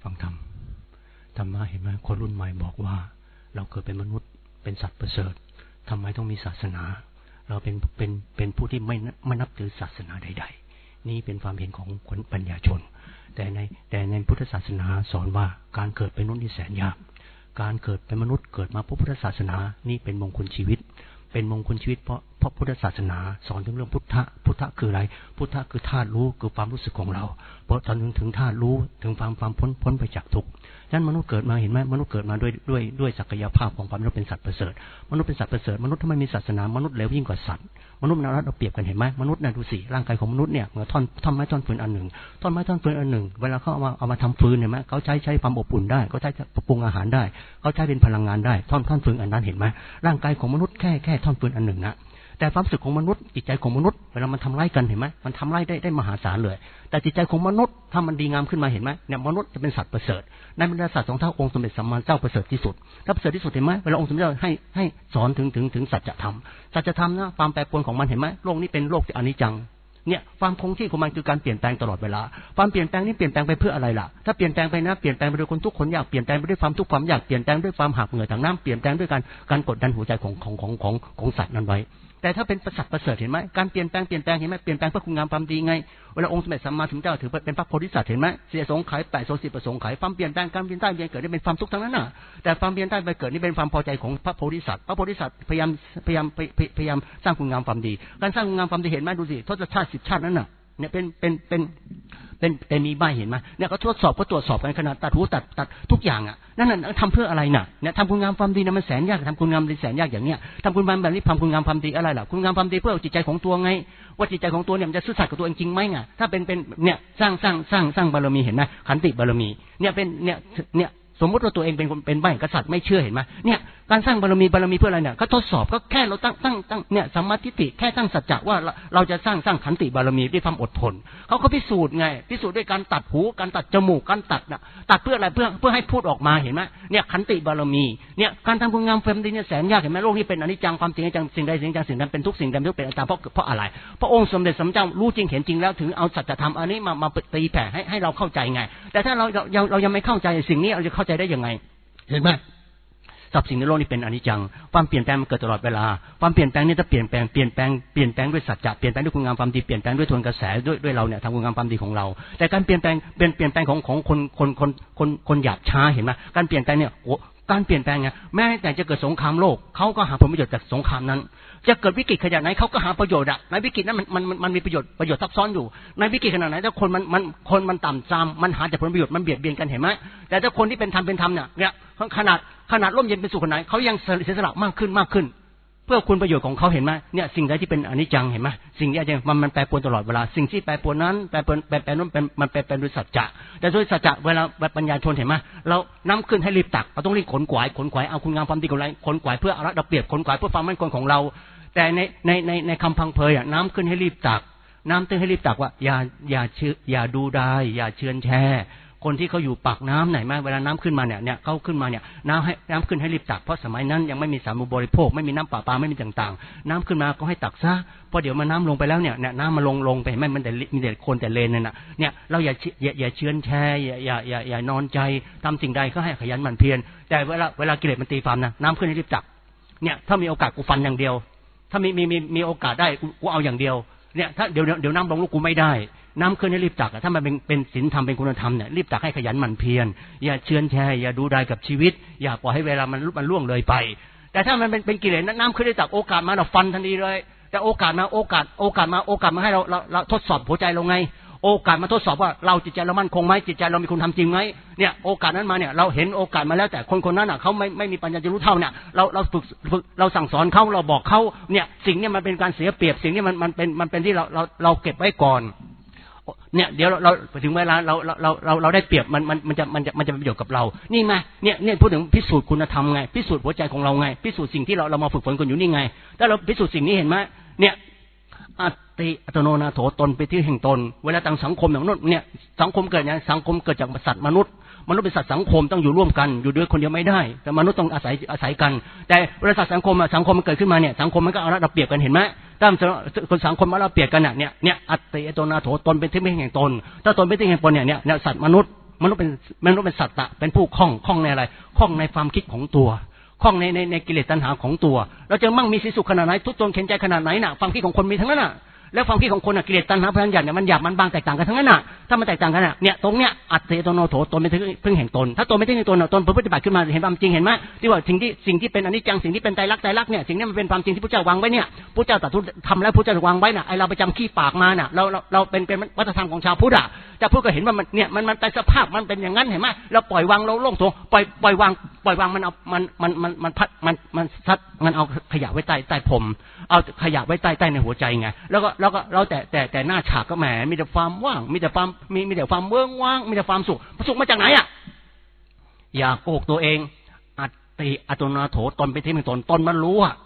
ฟังธรรมเห็นไหมคนรุ่นใหม่บอกว่าเราเกิดเป็นมนุษย์เป็นสัตว์ประเสริฐทำไมต้องมีศาสนาเราเป็นผู้ที่ไม่นับถือศาสนาใดๆนี่เป็นความเห็นของคนปัญญาชนแต่ในพุทธศาสนาสอนว่าการเกิดเป็นมนุษย์นี่แสนยากการเกิดเป็นมนุษย์เกิดมาพบพุทธศาสนานี่เป็นมงคลชีวิตเป็นมงคลชีวิตเพราะพุทธศาสนาสอนถึงเรื่องพุทธะคืออะไรพุทธะคือธาตุรู้คือความรู้สึกของเราเพราะตอนถึงธาตุรู้ถึงความพ้นไปจากทุกข์ฉะนั้นมนุษย์เกิดมาเห็นไหมมนุษย์เกิดมาด้วยศักยภาพของความเป็นสัตว์ประเสริฐมนุษย์เป็นสัตว์ประเสริฐมนุษย์ถ้าไม่มีศาสนามนุษย์เลวยิ่งกว่าสัตว์มนุษย์เราเปรียบกันเห็นไหมมนุษย์น่ะดูสิร่างกายของมนุษย์เนี่ยเหมือนท่อนไม้ท่อนฟืนอันหนึ่งท่อนไม้ท่อนฟืนอันหนึ่งเวลาเขาเอามาทำฟืนเห็นไหมเขาใช้ความอบอุ่นได้เขาใช้ปรุงอาหารได้เขาใช้เป็นพลังงานได้ท่อนฟืนอันนั้นเห็นไหมร่างกายของมนุษย์แค่ท่อนฟืนอันหนึ่งนะแต่ความรู้สึกของมนุษย์จิตใจของมนุษย์เวลามันทำร้ายกันเห็นไหมมันทำร้ายได้มหาศาลเลยแต่จิตใจของมนุษย์ถ้ามันดีงามขึ้นมาเห็นไหมเนี่ยมนุษย์จะเป็นสัตว์ประเสริฐในบรรดาสัตว์สองเท่าองค์สมเด็จสัมมาเจ้าประเสริฐที่สุดถ้าประเสริฐที่สุดเห็นไหมเวลาองค์สมเด็จให้สอนถึงสัจธรรมนะความแปรปรวนของมันเห็นไหมโลกนี้เป็นโลกที่อนิจจังเนี่ยความคงที่ของมันคือการเปลี่ยนแปลงตลอดเวลาความเปลี่ยนแปลงนี้เปลี่ยนแปลงไปเพื่ออะไรล่ะถ้าเปลี่ยนแปลงไปนะเปลี่ยนแปลงไปด้วยคนทุกคนอยากเปลี่ยนแปลงไปด้วยความทุกข์ความอยากเปลี่ยนแปลงด้วยความหักเหงื่อต่างน้ำเปลี่ยนแปลงด้วยการกดดันหัวใจของสัตว์นั้นไว้แต่ถ้าเป็นสัตว์ประเสริฐเห็นไหมการเปลี่ยนแปลงเห็นไหมเปลี่ยนแปลงเพื่อคุณงามความดีไงเวลาองค์สมเด็จสัมมาสัมพุทธเจ้าถือเป็นพระโพธิสัตว์เห็นไหมเสียสงไข8โสสิประสงค์ไขความเปลี่ยนแปลงการเปลี่ยนใต้เปลี่ยนเกิดนี่เป็นความทุกข์ทั้งนั้นน่ะแต่ความเปลี่ยนใต้ไปเกิดนี่เป็นความพอใจของพระโพธิสัตว์พยายามสร้างคุณงามความดีการสร้างคุณงามความดีเห็นไหมดูสิทศชาติ10ชาตินั้นน่ะเนี่ยเป็นมีใบเห็นไหมเนี่ยก็ทดสอบก็ตรวจสอบกันขนาดตัดหูตัดทุกอย่างอ่ะนั่นน่ะทำเพื่ออะไรน่ะเนี่ยทำคุณงามความดีนะมันแสนยากทำคุณงามดีแสนยากอย่างเนี้ยทำคุณงามแบบนี้ทำคุณงามความดีอะไรล่ะคุณงามความดีเพื่อจิตใจของตัวไงว่าจิตใจของตัวเนี่ยมันจะซื่อสัตย์กับตัวเองจริงไหมไงถ้าเป็นเนี่ยสร้างบารมีเห็นไหมขันติบารมีเนี่ยเป็นเนี่ยสมมติว่าตัวเองเป็นใบกษัตริย์ไม่เชื่อเห็นไหมเนี่ยการสร้างบารมีเพื่ออะไรเนี่ยก็ทดสอบก็แค่เราตั้งเนี่ยสัมมาทิฏฐิแค่ตั้งสัจจะว่าเราจะสร้างขันติบารมีด้วยความอดทนเขาก็พิสูจน์ไงพิสูจน์ด้วยการตัดหูการตัดจมูกการตัดเพื่ออะไรเพื่อให้พูดออกมาเห็นไหมเนี่ยขันติบารมีเนี่ยการทำคุณงามความดีเนี่ยแสนยากเห็นไหมโลกนี้เป็นอนิจจังความจริงอนิจจังสิ่งใดสิ่งนั้นเป็นทุกสิ่งใดเป็นอนัตตาเพราะอะไรพระองค์สมเด็จสัมมาสัมพุทธเจ้ารู้จริงเห็นจริงแล้วถึงเอาสัจธรรมอันนี้มาตีแผ่ให้เราเข้าใจไงแต่ถ้าเรายังไม่เข้าใจสิ่งนี้เราจะเข้าใจได้ยังไงเห็นไหมทรัพย์สิ่งในโลกนี้เป็นอนิจจังความเปลี่ยนแปลงมันเกิดตลอดเวลาความเปลี่ยนแปลงนี่ถ้าเปลี่ยนแปลงด้วยสัจจะเปลี่ยนแปลงด้วยคุณงามความดีเปลี่ยนแปลงด้วยทวนกระแสด้วยเราเนี่ยทำคุณงามความดีของเราแต่การเปลี่ยนแปลงของคนหยาบช้าเห็นไหมการเปลี่ยนแปลงเนี่ยการเปลี่ยนแปลงไงแม้แต่จะเกิดสงครามโลกเขาก็หาผลประโยชน์จากสงครามนั้นจะเกิดวิกฤตขนาดไหนเขาก็หาประโยชน์อะในวิกฤตนั้นมันมีประโยชน์ซับซ้อนอยู่ในวิกฤตขนาดไหนถ้าคนมันต่ำซามมันหาแต่ผลประโยชน์มันเบียดเบียนกันเห็นไหมแต่ถ้าคนที่เป็นธรรมเนี่ยขนาดร่มเย็นเป็นสุขขนาดไหนเขายังเสียสละมากขึ้นเพื่อคุณประโยชน์ของเขาเห็นไหมเนี่ยสิ่งใดที่เป็นอนิจจังเห็นไหมสิ่งที่มันแปรปรวนตลอดเวลาสิ่งที่แปรปรวนนั้นแปรนั้นมันแปรด้วยสัจจะแต่ด้วยสัจจะเวลาปัญญาชนเห็นไหมเราน้ำขึ้นให้รีบตักเราต้องรีบขนขวายเอาคุณงามความดีของเราขนขวายเพื่อเอาระเบียบขนขวายเพื่อความมั่นคงของเราแต่ในคำพังเพยอ่ะน้ำขึ้นให้รีบตักน้ำขึ้นให้รีบตักว่าอย่าดูได้อย่าเชือนแช่คนที่เขาอยู่ปากน้ำไหนมาเวลาน้ำขึ้นมาเนี่ยเขาขึ้นมาเนี่ยน้ำขึ้นให้รีบตักเพราะสมัยนั้นยังไม่มีสามัญบริโภคไม่มีน้ำประปาไม่มีต่างๆน้ำขึ้นมาก็ให้ตักซะเพราะเดี๋ยวมันน้ำลงไปแล้วเนี่ยน้ำมาลงไปไม่มันแต่มีแต่คนแต่เลนเนี่ยเนี่ยเราอย่าเชือนแช่อย่านอนใจทำสิ่งใดก็ให้ขยันหมั่นเพียรแต่เวลากิเลสมันตีความนะน้ำขึ้นให้รีบตักเนี่ยถ้ามีโอกาสกูฟันอย่างเดียวถ้ามีโอกาสได้กูเอาอย่างเดียวเนี่ยถ้าเดี๋ยวน้ำลงลูกกูไม่ได้น้ำขึ้นให้รีบตักถ้ามันเป็นศีลธรรมเป็นคุณธรรมเนี่ยรีบตักให้ขยันหมั่นเพียรอย่าเชือนแช่อย่าดูดายกับชีวิตอย่าปล่อยให้เวลามันล่วงเลยไปแต่ถ้ามันเป็นกิเลสน้ำขึ้นได้ตักโอกาสมาเราฟันทันทีเลยแต่โอกาสมาให้เราทดสอบหัวใจเราไงโอกาสมาทดสอบว่าเราจิตใจเรามั่นคงไหมจิตใจเรามีคุณธรรมจริงไหมเนี่ยโอกาสนั้นมาเนี่ยเราเห็นโอกาสมาแล้วแต่คนนั้นอ่ะเขาไม่มีปัญญาจะรู้เท่าเนี่ยเราฝึกเราสั่งสอนเขาเราบอกเขาเนี่ยสิ่งนี้มันเป็นการเสียเปรียบสิ่งนี้มันเป็นที่เราเก็บไว้ก่อนเนี่ยเดี๋ยวเราถึงเวลาเราได้เปรียบมันจะเป็นประโยชน์กับเรานี่ไงเนี่ยพูดถึงพิสูจน์คุณธรรมไงพิสูจน์หัวใจของเราไงพิสูจน์สิ่งที่เรามาฝึกฝนกันอยู่นี่ไงถ้าเราพิสูจน์สิ่งนี้เห็นไหมเนี่ยอัตติอัตโนนาโถตนไปที่แห่งตนเวลาต่างสังคมอย่างนั้นเนี่ยสังคมเกิดอย่างสังคมเกิดจากสัตว์มนุษย์เป็นสัตว์สังคมต้องอยู่ร่วมกันอยู่ด้วยคนเดียวไม่ได้แต่มนุษย์ต้องอาศัยกันแต่เวลาสัตว์สังคมมันเกิดขึ้นมาเนี่ยสังคมมันก็เอาระเบียบกันเห็นไหมถ้าคนสังคมมาระเบียบกันเนี่ยอัตติอัตโนนาโถตนเป็นที่แห่งตนถ้าตนเป็นที่แห่งตนเนี่ยสัตว์มนุษย์มนุษย์เป็นสัตตะเป็นผู้คล่องในอะไรคล่องในความคิดของตัวคล่องในกิเลสตัณหาของตัวเราจะมั่งมีสีสุขขนาดไหนทุกข์จนเข็นใจขนาดไหนน่ะความคิดของคนมีทั้งนั้นน่ะแล้วความคิดของคนน่ะกิเลสตัณหาพลังหยาบเนี่ยมันหยาบมันบางแตกต่างกันทั้งนั้นน่ะถ้ามันแตกต่างกันน่ะเนี่ยตรงเนี้ยอัตเตโตโนโถตนเป็นพึ่งแห่งตนถ้าตนไม่พึ่งแห่งตนน่ะตนปฏิบัติขึ้นมาเห็นความจริงเห็นไหมที่ว่าสิ่งที่เป็นอนิจจังสิ่งที่เป็นไตรลักษณ์เนี่ยสิ่งนี้มันเป็นความจริงที่พระเจ้าวางไว้เนี่ยพระเจ้าตรัสทำแล้วพระเจ้าวางไว้น่ะไอเราไปจำขี้ปากมาน่ะเราเป็นวัฒนธรรมของชาวพุทธอ่ะจะพูดก็เห็นว่ามันเนี่ยมันเป็นสภาพมันเป็นอย่างนั้นเห็นไหมเราปล่อยวางเราโล่งตัวปล่อยวางมันเอามันพัดมันซัดมันเอาขยะไว้ใต้ผมเอาขยะไว้ใต้ในหัวใจไงแล้วก็เราแต่หน้าฉากก็แหมมีแต่ความว่างมีแต่ความเวิ้งว่างมีแต่ความสุขมาจากไหนอ่ะอย่าโกหกตัวเองอัตติอัตโนนาโถตนเป็นที่เป็นตนมันรู้อ่ะ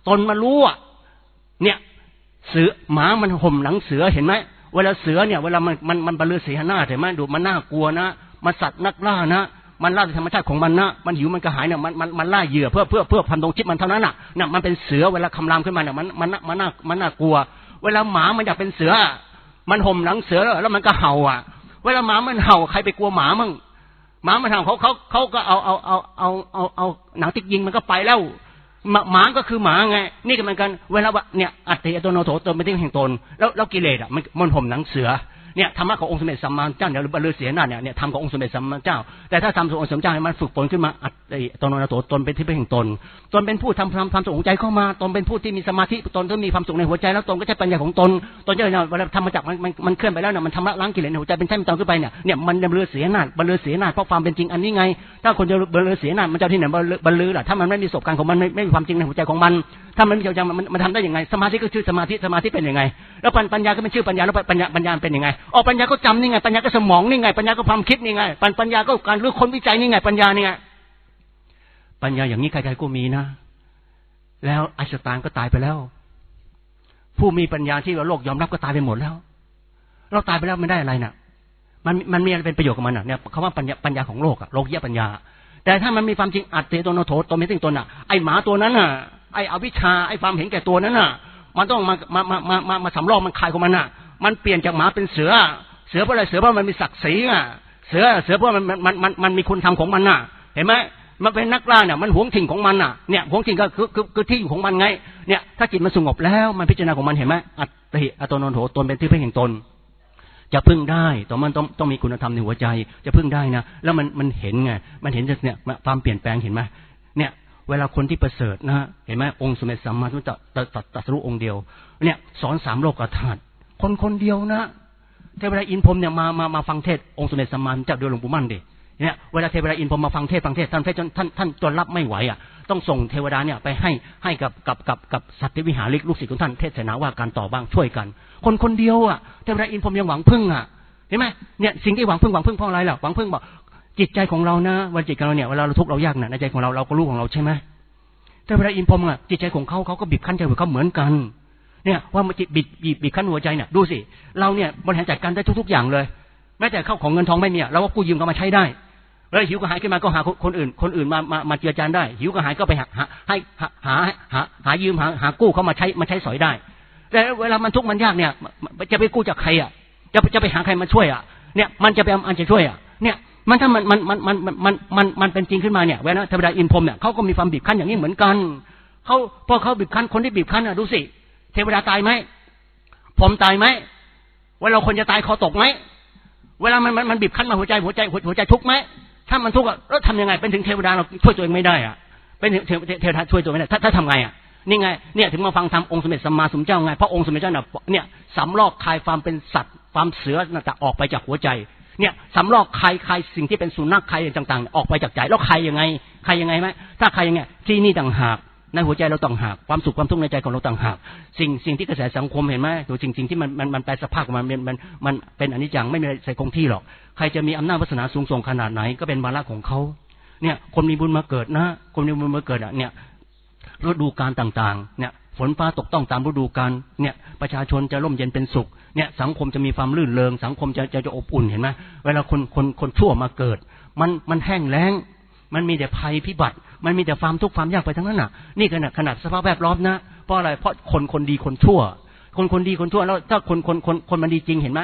เนี่ยเสือหมามันห่มหลังเสือเห็นไหมเวลาเสือเนี่ยเวลามันบรรลือเสียหน้าเห็นไหมดูมันน่ากลัวนะมันสัตว์นักล่านะมันล่าธรรมชาติของมันนะมันหิวมันกระหายเนี่ยมันล่าเหยื่อเพื่อพันธงชิดมันเท่านั้นน่ะเนี่ยมันเป็นเสือเวลาคำรามขึ้นมาเนี่ยมันน่ากลัวเวลาหมามันอยากเป็นเสือมันห่มหลังเสือแล้วมันก็เห่าอ่ะเวลาหมามันเห่าใครไปกลัวหมามั่งหมามันเห่าเขาก็เอาหนังติ๊กยิงมันก็ไปแล้วหมาก็คือหมาไงนี่ก็เหมือนกันเวลาเนี่ยอัตติอัตโนโถตนเป็นที่แห่งตนแล้วกิเลสอ่ะมันห่มหนังเสือเนี่ยธรรมะขององค์สมเด็จสัมมาสัมพุทธเจ้าเนี่ยหรือบรรลือเสียหน้าเนี่ยธรรมขององค์สมเด็จสัมมาสัมพุทธเจ้าแต่ถ้าทำขององค์สมเด็จเจ้าให้มันฝึกฝนขึ้นมาอัตติอัตโนโถตนเป็นที่แห่งตนเป็นผู้ทำความสุขของใจเข้ามาตนเป็นผู้ที่มีสมาธิตนที่มีความสุขในหัวใจแล้วตนก็ใช้ปัญญาของตนจะเนี่ยเวลาทำมาจากมันเคลื่อนไปแล้วเนี่ยมันทำละล้างกิเลสในหัวใจเป็นแท่นตนขึ้นไปเนี่ยมันบรรลือเสียหน้าเพราะความเป็นจริงอันนี้ไงถ้าคนจะบรรลือเสียหน้ามันจะที่ไหนบรรลือล่ะถ้ามันไม่มีประสบการณ์ของมันไม่มีความจริงในหัวใจของมันถ้ามันไม่จริงมันทำได้ยังไงสมาธิก็ชื่อสมาธิเป็นยังไงแล้วปัญญาก็เป็นชื่อปัญญาแล้วปัญญาเป็นยังไงปัญญาก็จำนี่ไงปัญญาก็สมองนี่ไงปัญญาก็ความคิดนี่ไงปัญญาก็การเลือกค้นวิจัยนี่ไงปัญญานี่ไงปัญญาอย่างนี้ใครๆก็มีนะแล้วไอน์สไตน์ก็ตายไปแล้วผู้มีปัญญาที่โลกยอมรับก็ตายไปหมดแล้วเราตายไปแล้วไม่ได้อะไรน่ะมันมีอะไรเป็นประโยชน์กับมันอ่ะเนี่ยคำว่าปัญญาของโลกอ่ะโลกียปัญญาแต่ถ้ามันมีความจริงอัตติโตโนโถตนเป็นสิ่งตนอ่ะไอหมาตัวนั้นอ่ะไออวิชชาไอความเห็นแก่ตัวนั้นน่ะมันต้องมาสำรอกมันคายของมันน่ะมันเปลี่ยนจากหมาเป็นเสือเพราะอะไรเสือเพราะมันมีศักดิ์ศรีอ่ะเสือเพราะมันมีคุณธรรมของมันน่ะเห็นไหมมันเป็นนักล่าเนี่ยมันหวงถิ่นของมันน่ะเนี่ยหวงถิ่นก็คือที่อยู่ของมันไงเนี่ยถ้าจิตมันสงบแล้วมันพิจารณาของมันเห็นไหมอัตติอัตโนโถตนเป็นที่พึ่งแห่งตนจะพึ่งได้แต่มันต้องมีคุณธรรมในหัวใจจะพึ่งได้นะแล้วมันเห็นไงมันเห็นเนี่ยความเปลี่ยนแปลงเห็นไหมเนี่ยเวลาคนที่ประเสริฐนะเห็นไหมองค์สมเด็จสัมมาสัมพุทธเจ้าตรัสรู้องค์เดียวเนี่ยสอน3โลกธาตุคนเดียวนะเทวดาอินพรหมเนี่ยมาฟังเทศองค์สมเด็จสัมมาสัมพุทธเจ้าโดยหลวงปู่มั่นดิเนี่ยเวลาเทวดาอินพรหมมาฟังเทศท่านจนรับไม่ไหวอ่ะต้องส่งเทวดาเนี่ยไปให้กับสัตว์วิหาริกลูกศิษย์ของท่านเทศนาว่าการต่อบ้างช่วยกันคนเดียวอ่ะเทวดาอินพรหมยังหวังพึ่งอ่ะเห็นไหมเนี่ยสิ่งที่หวังพึ่งเพราะอะไรล่ะหวังพึ่งบอกจิตใจของเรานะวันจิตของเราเนี่ยเวลาเราทุกข์เรายากน่ะในใจของเราก็รู้ของเราใช่ไหมเทวดาอินพรหมอ่ะจิตใจของเขาก็บีบคั้นใจของเขาเหมือนกันเนี่ยว่ามันจิตบีบคั้นหัวใจเนี่ยดูสิเราเนี่ยบริหารจัดการได้ทุกอย่างเลยแม้แต่เข้าของเงินทองไม่มีเราก็กู้ยืมเขามาใช้ได้แล้วหิวกระหายขึ้นมาก็หาคนอื่นมาเจือจานได้หิวกระหายก็ไปหายืมหากู้เขามาใช้สอยได้แต่เวลามันทุกข์มันยากเนี่ยจะไปกู้จากใครอ่ะจะไปหาใครมาช่วยอ่ะเนี่ยมันจะไปอันจะช่วยอ่ะเนี่ยมันถ้ามันเป็นจริงขึ้นมาเนี่ยเวลาเทวดาอินพรหมเนี่ยเขาก็มีความบีบคั้นอย่างนี้เหมือนกันพอเขาบีบคั้นคนที่บีบคั้นอ่ะดูสิเทวดาตายไหมพรหมตายไหมเวลาคนจะตายคอตกไหมเวลามันบีบคั้นมาหัวใจทุกข์ไหมถ้ามันทุกข์แล้วทำยังไงเป็นถึงเทวดาเราช่วยตัวเองไม่ได้อ่ะเป็นเทวดาช่วยตัวไม่ได้ถ้าทำไงอ่ะนี่ไงเนี่ยถึงมาฟังธรรมองค์สมเด็จสัมมาสัมพุทธเจ้าไงเพราะองค์สมเด็จเจ้าเนี่ยสำลอกคายความเป็นสัตว์ความเสือน่ะจะออกไปจากหัวใจเนี่ยสำลอกคายสิ่งที่เป็นสุนัขคายต่างๆออกไปจากใจแล้วคายยังไงไหมถ้าคายยังไงที่นี่ต่างหากในหัวใจเราต่างหากความสุขความทุกข์ในใจของเราต่างหากสิ่งที่กระแสสังคมเห็นไหมตัวสิ่งที่มันแปลสภาพของมันเป็นอนิจจังไม่มีอะไรใส่คงที่หรอกใครจะมีอำนาจวาสนาสูงส่งขนาดไหนก็เป็นวาระของเขาเนี่ยคนมีบุญมาเกิดนะคนมีบุญมาเกิดเนี่ยฤดูกาลต่างๆเนี่ยฝนฟ้าตกต้องตามฤดูกาลเนี่ยประชาชนจะร่มเย็นเป็นสุขเนี่ยสังคมจะมีความรื่นเริงสังคมจะอบอุ่นเห็นไหมเวลาคนชั่วมาเกิดมันแห้งแล้งมันมีแต่ภัยพิบัติมันมีแต่ความทุกข์ความยากไปทั้งนั้นน่ะนี่ขนาดสภาพแวดล้อมนะเพราะอะไรเพราะคนดีคนชั่วคนดีคนชั่วแล้วถ้าคนมันดีจริงเห็นไหม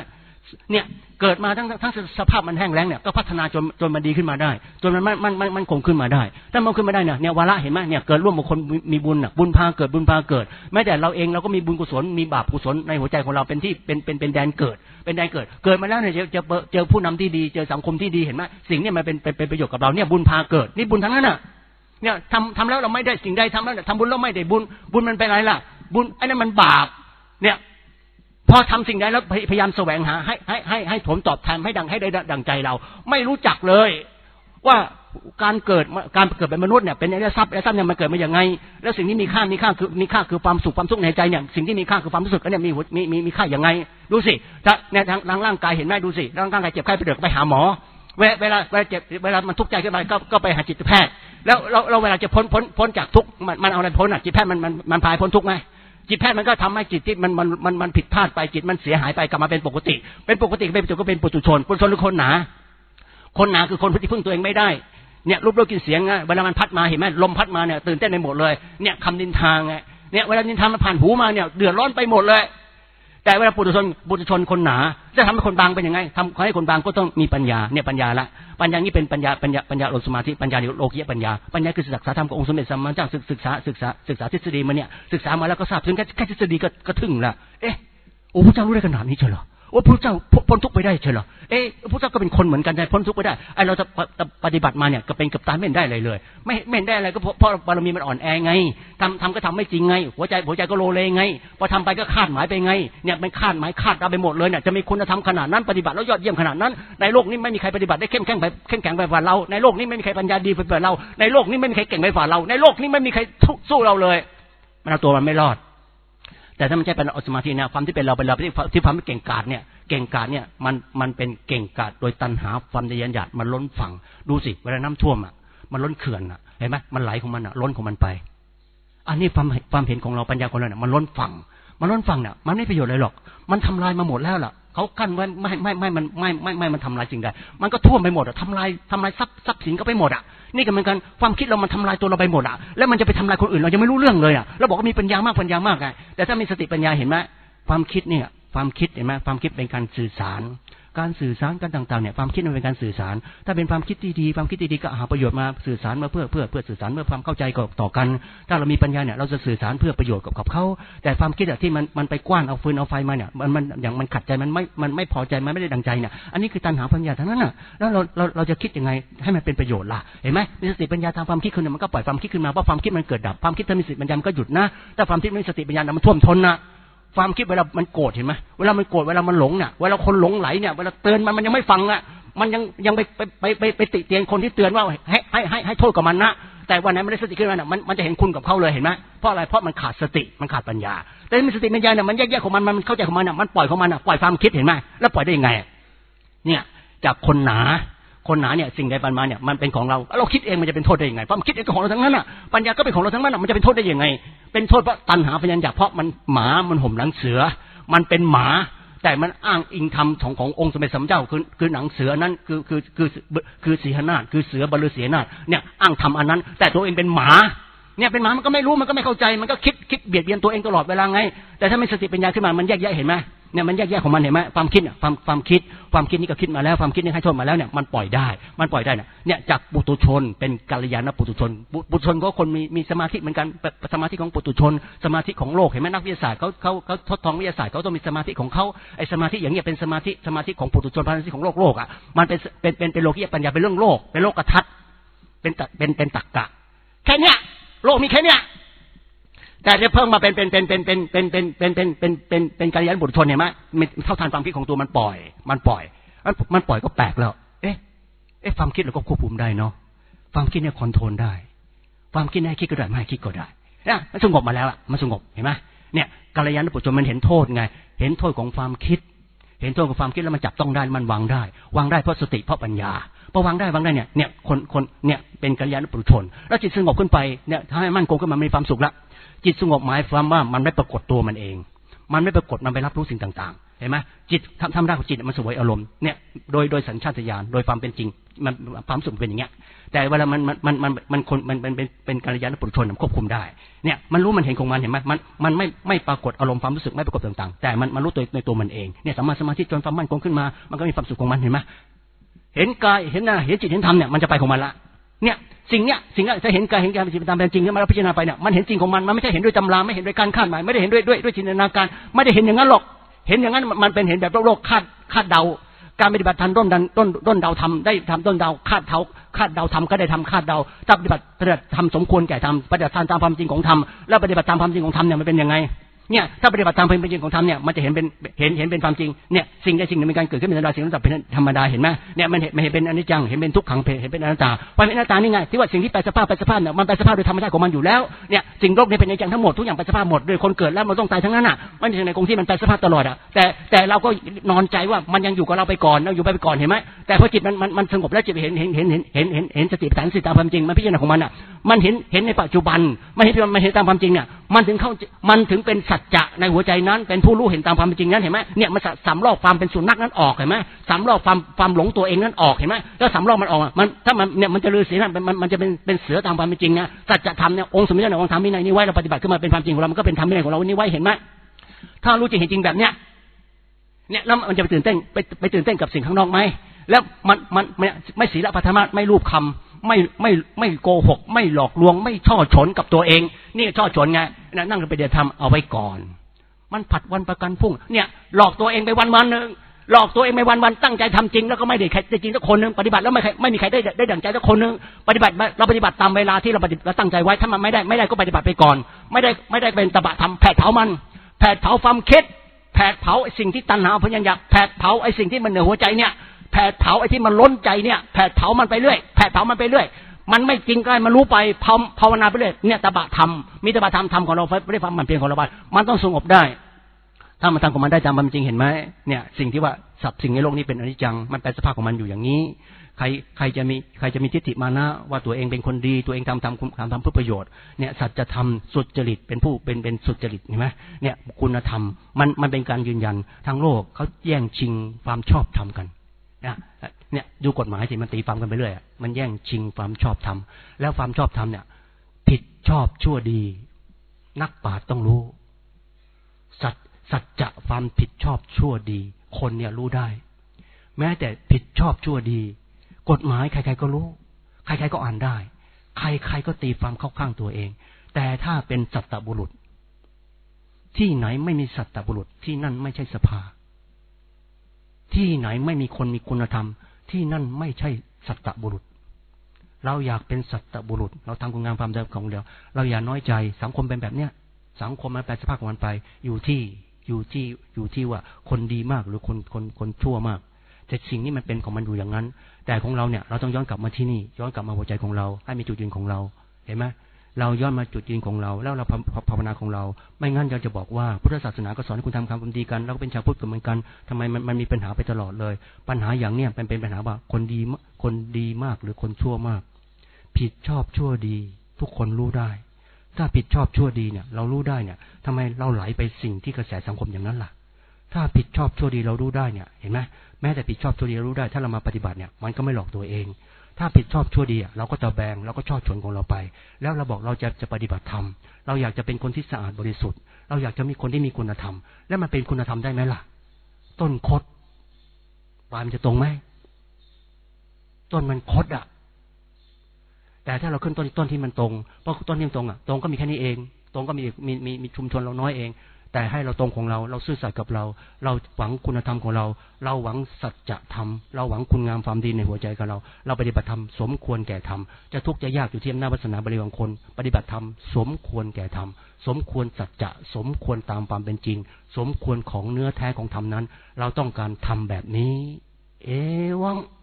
เนี่ยเกิดมาทั้งสภาพมันแห้งแล้งเนี่ยก็พัฒนาจนมันดีขึ้นมาได้จนมันคงขึ้นมาได้ถ้ามันขึ้นมาได้เนี่ยวาระเห็นไหมเนี่ยเกิดร่วมกับคนมีบุญบุญพาเกิดแม้แต่เราเองเราก็มีบุญกุศลมีบาปกุศลในหัวใจของเราเป็นที่เป็นแดนเกิดมาแล้วเนี่ยเจอผู้นำที่ดีเจอสังคมที่ดีเห็นไหมสิ่งนี้มันเป็นประโยชน์กับเราเนี่ยบุญพาเกิดนี่บุญทั้งนั้นน่ะเนี่ยทำแล้วเราไม่ได้สิ่งใดทำแล้วทำบุญแล้วไม่ได้บุญมันเป็นอะไรล่ะบุญไอ้นั่นมันบาปเนี่ยพอทำสิ่งใดแล้วพยายามแสวงหาให้ผลตอบแทนให้ได้ดังใจเราไม่รู้จักเลยว่าการเกิดเป็นมนุษย์เนี่ยเป็นอริยทรัพย์เนี่ยมันเกิดมาอย่างไงแล้วสิ่งนี้มีค่าคือความสุขในใจเนี่ยสิ่งที่มีค่าคือความรู้สึกเนี่ยมีค่าอย่างไงดูสิเนี่ยทางร่างกายเห็นไหมดูสิร่างกายเจ็บไข้ไปหาหมอเวลาเจ็บเวลามันทุกข์ใจขึ้นมาก็ไปหาจิตแพทย์แล้วเวลาจะพ้นจากทุกข์มันเอาอะไรพ้นอ่ะจิตแพทย์มันพายพ้นทุกข์ไหมจิตแพทย์มันก็ทำให้จิตที่มันผิดพลาดไปจิตมันเสียหายไปกลับมาเป็นปกติเป็นปุถุชนหรือคนหนาคือคนที่พึ่งตัวเองไม่ได้เนี่ยรูปรสกลิ่นเสียงเวลามันพัดมาเห็นไหมลมพัดมาเนี่ยตื่นเต้นไปหมดเลยเนี่ยคำนินทาไงเนี่ยเวลานินทามันผ่านหูมาเนี่ยเดือดร้อนไปหมดเลยแต่เวลาปุถุชนคนหนาจะทำให้คนบางเป็นยังไงทำให้คนบางก็ต้องมีปัญญาเนี่ยปัญญานี่เป็นปัญญาโลสมาธิปัญญาโลกียปัญญาคือศึกษาธรรมขององค์สมเด็จสัมมาสัมพุทธเจ้าศึกษาทฤษฎีมาเนี่ยศึกษามาแล้วก็ทราบถึงแค่ทฤษฎีก็ถึงละโอ้พระเจ้ารู้ได้ขนาดนี้เชียวเหรอโอ้พระเจ้าพ้นทุกข์ไปได้เชียวเหรอพระเจ้าก็เป็นคนเหมือนกันได้พ้นทุกข์ไปได้ไอเราจะปฏิบัติมาเนี่ยก็เป็นกับตายไม่ได้เลยไม่ได้อะไรก็เพราะบารมีมันอ่อนแอไงทำก็ทำไม่จริงไงหัวใจก็โลเลไงพอทำไปก็คาดหมายไปไงเนี่ยมันคาดเอาไปหมดเลยเนี่ยจะมีคุณธรรมขนาดนั้นปฏิบัติแล้วยอดเยี่ยมขนาดนั้นในโลกนี้ไม่มีใครปฏิบัติได้เข้มแข็งไปกว่าเราในโลกนี้ไม่มีใครปัญญาดีไปกว่าเราในโลกนี้ไม่มีใครเก่งไปกว่าเราในโลกนี้ไม่มีใครสู้เราเลยมันเอาตัวมันไม่รอดแต่ถ้ามันใช่เป็นสมาธิเนี่ยความที่เป็นเราที่ความเก่งกาจเนี่ยมันเป็นเก่งกาจโดยตัณหาความทะเยอทะยานมันล้นฝั่งดูสิเวลาน้ำท่วมมันล้นเขื่อนเห็นไหมมันไหลของมันล้นของมันไปอันนี้ความเห็นของเราปัญญาของเราเนี่ยมันล้นฝั่งเนี่ยมันไม่ประโยชน์อะไรหรอกมันทำลายมาหมดแล้วล่ะเขากั้นไว้ไม่มันทำลายสิ่งใดมันก็ท่วมไปหมดทำลายทรัพย์สินก็ไปหมดนี่ก็เหมือนกันความคิดเรามันทำลายตัวเราไปหมดแล้วมันจะไปทำลายคนอื่นเรายังไม่รู้เรื่องเลยแล้วบอกว่ามีปัญญามากไงแต่ถ้ามีสติปัญญาเห็นไหมความคิดเห็นไหมความคิดเป็นการสื่อสารกันต่างๆเนี่ยความคิดมันเป็นการสื่อสารถ้าเป็นความคิดที่ดีก็หาประโยชน์มาสื่อสารมาเพื่อสื่อสารเพื่อความเข้าใจต่อกันถ้าเรามีปัญญาเนี่ยเราจะสื่อสารเพื่อประโยชน์กับเขาแต่ความคิดที่มันไปกว้านเอาฟืนเอาไฟมาเนี่ยมันอย่างมันขัดใจมันไม่พอใจมันไม่ได้ดังใจเนี่ยอันนี้คือตัณหาปัญญาทั้งนั้นน่ะแล้วเราจะคิดยังไงให้มันเป็นประโยชน์ล่ะเห็นไหมมีสติปัญญาทางความคิดขึ้นมันก็ปล่อยความคิดขึ้นมาเพราะความคิดมันเกิดดับความคิดถ้ามีสติปัญญามันก็หยุดนะถ้าความคิดไม่มีสติปัญญามันท่วมท้นนะความคิดเวลามันโกรธเห็นไหมเวลามันโกรธเวลามันหลงเนี่ยเวลาคนหลงไหลเนี่ยเวลาเตือนมันยังไม่ฟังมันยังไปติเตียนคนที่เตือนว่าให้โทษกับมันนะแต่วันนั้นมันได้สติขึ้นมาเนี่ยมันจะเห็นคุณกับเขาเลยเห็นไหมเพราะอะไรเพราะมันขาดสติมันขาดปัญญาแต่มีสติปัญญาเนี่ยมันแยกของมันเข้าใจของมันมันปล่อยของมันปล่อยความคิดเห็นไหมแล้วปล่อยได้ยังไงเนี่ยจากคนหนาเนี่ยสิ่งใดปัญญาเนี่ยมันเป็นของเราคิดเองมันจะเป็นโทษได้ยังไงความคิดเองก็ของเราทั้งนั้นปัญญาก็เป็นของเราทั้งนั้นมันจะเป็นโทษได้ยังไงเป็นโทษเพราะตัณหาปัญญาเพราะมันหมามันห่มหนังเสือมันเป็นหมาแต่มันอ้างอิงธรรมขององค์สมเด็จสัมมาสัมพุทธเจ้าคือหนังเสือนั้นคือสีหนาฏคือเสือบรรลือเสียนาฏเนี่ยอ้างธรรมอันนั้นแต่ตัวเองเป็นหมาเนี่ยเป็นหมามันก็ไม่รู้มันก็ไม่เข้าใจมันก็คิดเบียดเบียนตัวเองตลอดเวลาไงแต่ถ้ามีสติปัญญาขึ้นมามันแยกแยะเห็นไหมเนี่ยมันแยกของมันเห็นไหมความคิดความคิดนี่ก็คิดมาแล้วความคิดนี่ให้โทษมาแล้วเนี่ยมันปล่อยได้เนี่ยจากปุถุชนเป็นกัลยาณปุถุชนก็คนมีสมาธิเหมือนกันสมาธิของปุถุชนสมาธิของโลกเห็นไหมนักวิทยาศาสตร์เขาทดลองวิทยาศาสตร์เขาต้องมีสมาธิของเขาไอ้สมาธิอย่างเงี้ยเป็นสมาธิของปุถุชนสมาธิของโลกมันเป็นโลกียปัญญาเป็นเรื่องโลกเป็นโลกทัศน์เป็นตรรกะแค่เนี้ยโลกมีแค่เนี้ยแต่จะเพิ่มมาเป็นกัลยาณปุถุชนเห็นไหมเท่าทันความคิดของตัวมันปล่อยก็แปลกแล้วความคิดเราก็ควบคุมได้เนาะความคิดเนี่ยคอนโทรลได้ความคิดให้คิดก็ได้ไม่ให้คิดก็ได้นะมันสงบมาแล้วมันสงบเห็นไหมเนี่ยกัลยาณปุถุชนมันเห็นโทษไงเห็นโทษของความคิดแล้วมันจับต้องได้มันวางได้เพราะสติเพราะปัญญาพอวางได้เนี่ยคนเนี่ยเป็นกัลยาณปุถุชนแล้วจิตสงบขึ้นไปเนี่ยถ้าให้มั่นคงขึ้นมามีความสุขละจิตสงบหมายความว่ามันไม่ปรากฏตัวมันเองมันไม่ปรากฏมันไปรับรู้สิ่งต่างเห็นไหมจิตทำได้ของจิตมันสวยอารมณ์เนี่ยโดยสัญชาตญาณโดยความเป็นจริงมันความสุขเป็นอย่างเงี้ยแต่เวลามันเป็นกัลยาณปุถุชนควบคุมได้เนี่ยมันรู้มันเห็นของมันเห็นไหมมันไม่ปรากฏอารมณ์ความรู้สึกไม่ปรากฏต่างๆแต่มันรู้ในตัวมันเองเนี่ยสัมมาสมาธิจนความมั่นคงขึ้นมามันก็มีความสุขของมันเห็นไหมเห็นกายเห็นหน้าเห็นจิตเห็นธรรมเนี่ยมันจะไปของมันละเนี่ยสิ่งจะเห็นกายเห็นกายเป็นตามเป็นจริงเนี่ยมันพิจารณาไปเนี่ยมันเห็นจริงของมันไม่ใช่เห็นด้วยตำราไม่เห็นด้วยการคาดหมายไม่ได้เห็นด้วยจินตนาการไม่ได้เห็นอย่างนั้นหรอกเห็นอย่างนั้นมันเป็นเห็นแบบโลกคาดเดาการปฏิบัติทันต้นเดาทำได้ทำต้นเดาคาดเดาทำก็ได้ทำคาดเดาถ้าปฏิบัติทำสมควรแก่ทำปฏิบัติตามความจริงของธรรมแล้วปฏิบัติตามความจริงของธรรมเนี่ยมันเป็นยังไงเนี่ยถ้าปฏิบัติตามเป็นจริงของธรรมเนี่ยมันจะเห็นเป็นความจริงเนี่ยสิ่งใดสิ่งหนึ่งเป็นการเกิดขึ้นเป็นธรรมดาสิ่งนั้นเป็นธรรมดาเห็นไหมเนี่ยมันเห็นเป็นอนิจจังเห็นเป็นทุกขังเห็นเป็นอนัตตาความเป็นอนัตตานี่ไงที่ว่าสิ่งที่แปรสภาพเนี่ยมันแปรสภาพโดยธรรมชาติของมันอยู่แล้วเนี่ยสิ่งโลกนี้เป็นอนิจจังทั้งหมดทุกอย่างแปรสภาพหมดโดยคนเกิดแล้วมันต้องตายทั้งนั้นอ่ะไม่มีสิ่งใดคงที่มันแปรสภาพตลอดอ่ะแต่เราก็นอนใจว่ามันยังอยู่กับเราไปก่อนเราอยู่ไปก่อนเห็นไหมแต่พอจิตมันสงบแล้วจิตเห็นสติปัฏฐานตามความจริงมันพิจารณาของมันอ่ะมันเห็นในปัจจุบันมันเห็นตามความจริงเนี่ยมันถึงเป็นสัจจะในหัวใจนั้นเป็นผู้รู้เห็นตามความเป็นจริงนั้นเห็นไหมเนี่ยมันสำรอกความเป็นสุนัขนั้นออกเห็นไหมสำรอกความหลงตัวเองนั้นออกเห็นไหมแล้วสำรอกมันออกมันถ้ามันเนี่ยมันจะลือเสียนั่นมันจะเป็นเสือตามความเป็นจริงนะสัจธรรมเนี่ยองค์สมเด็จองค์ธรรมวินัยนี้ไว้เราปฏิบัติขึ้นมาเป็นความจริงของเรามันก็เป็นธรรมวินัยของเรานี่ไว้เห็นไหมถ้ารู้จริงเห็นจริงแบบเนี้ยแล้วมันจะไปตื่นเต้นกับสิ่งข้างนอกไหมแล้วมันไม่ศีลปฐมะไม่รูปคำไม่โกหกไม่หลอกลวงไม่ช่อฉนกับตัวเองนี่ช่อฉนไงนั่งไปเดี๋ยวทำเอาไว้ก่อนมันผัดวันประกันพรุ่งเนี่ยหลอกตัวเองไปวันนึงหลอกตัวเองไปวันตั้งใจทำจริงแล้วก็ไม่ได้ใครจริงสักคนนึงปฏิบัติแล้วไม่มีใครได้ดั่งใจสักคนนึงปฏิบัติเราปฏิบัติตามเวลาที่เราตั้งใจไว้ถ้ามันไม่ได้ก็ปฏิบัติไปก่อนไม่ได้เป็นตบะทำแผดเผามันแผดเผาความคิดแผดเผาสิ่งที่ตัณหาพยัญชนะแผดเผาไอ้สิ่งที่มันเหนือหัวใจเนี่ยแผดเผาไอ้ที่มันล้นใจเนี่ยแผดเผามันไปเรื่อยแผดเผามันไปเรื่อยมันไม่จริงก็ให้มันรู้ไปภาวนาไปเรื่อยเนี่ยตบะธรรมมีตบะธรรมของเราไม่ได้ความมันเพียงของเรามันต้องสงบได้ถ้ามันทำของมันได้ตามความจริงเห็นไหมเนี่ยสิ่งที่ว่าสิ่งในโลกนี้เป็นอนิจจังมันเป็นสภาพของมันอยู่อย่างนี้ใครจะมีทิฏฐิมานะว่าตัวเองเป็นคนดีตัวเองทำเพื่อประโยชน์เนี่ยสัจธรรมสุจริตเป็นผู้เป็นสุจริตเห็นไหมเนี่ยคุณธรรมมันเป็นการยืนยันทางโลกเขาแย่งชิงความชอบธรรมกันเนี่ยดูกฎหมายสิมันตีความกันไปเรื่อยมันแย่งชิงความชอบธรรมแล้วความชอบธรรมเนี่ยผิดชอบชั่วดีนักปราชญ์ต้องรู้สัจจะความผิดชอบชั่วดีคนเนี่ยรู้ได้แม้แต่ผิดชอบชั่วดีกฎหมายใครๆก็รู้ใครๆก็อ่านได้ใครๆก็ตีความเข้าข้างตัวเองแต่ถ้าเป็นสัตตบุรุษที่ไหนไม่มีสัตตบุรุษที่นั่นไม่ใช่สภาที่ไหนไม่มีคนมีคุณธรรมที่นั่นไม่ใช่สัตตบุรุษเราอยากเป็นสัตตบุรุษเราทำคุณงามความดีของเราอย่าน้อยใจสังคมเป็นแบบเนี้ยสังคมมันแปรสภาพของมันไปอยู่ที่ว่าคนดีมากหรือคนชั่วมากแต่สิ่งนี้มันเป็นของมันอยู่อย่างนั้นแต่ของเราเนี่ยเราต้องย้อนกลับมาที่นี่ย้อนกลับมาหัวใจของเราให้มีจุดยืนของเราเห็นไหมเราย้อนมาจุดยืนของเราแล้วเราภาวนาของเราไม่งั้นเราจะบอกว่าพุทธศาสนาก็สอนให้คุณทำความดีกันเราก็เป็นชาวพุทธเหมือนกันทำไมมันมีปัญหาไปตลอดเลยปัญหาอย่างเนี้ยเป็นปัญหาว่าคนดีมากหรือคนชั่วมากผิดชอบชั่วดีทุกคนรู้ได้ถ้าผิดชอบชั่วดีเนี่ยเรารู้ได้เนี่ยทำไมเราไหลไปสิ่งที่กระแสสังคมอย่างนั้นล่ะถ้าผิดชอบชั่วดีเรารู้ได้เนี่ยเห็นไหมแม้แต่ผิดชอบชั่วดีเรารู้ได้ถ้าเรามาปฏิบัติเนี่ยมันก็ไม่หลอกตัวเองถ้าผิดชอบชั่วดีเราก็จะแบงเราก็ชอบชนของเราไปแล้วเราบอกเราจะปฏิบัติธรรมเราอยากจะเป็นคนที่สะอาดบริสุทธิ์เราอยากจะมีคนที่มีคุณธรรมแล้วมันเป็นคุณธรรมได้ไหมล่ะต้นคดปลายมันจะตรงไหมต้นมันคดอ่ะแต่ถ้าเราขึ้นต้นที่มันตรงเพราะต้นที่มันตรงตรงก็มีแค่นี้เองตรงก็มีชุมชนเราน้อยเองแต่ให้เราตรงของเราซื่อสัตย์กับเราหวังคุณธรรมของเราหวังสัจธรรมเราหวังคุณงามความดีในหัวใจของเราปฏิบัติธรรมสมควรแก่ธรรมจะทุกข์จะยากอยู่ที่อำนาจวาสนาบริวารคนปฏิบัติธรรมสมควรแก่ธรรมสมควรสัจจะสมควรตามความเป็นจริงสมควรของเนื้อแท้ของธรรมนั้นเราต้องการทำแบบนี้เอวัง